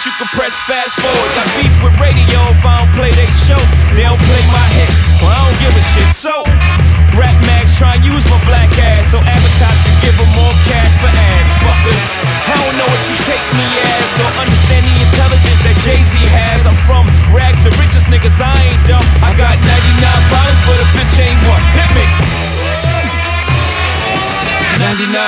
you can press fast forward. Got beef with radio if I don't play they show. They don't play my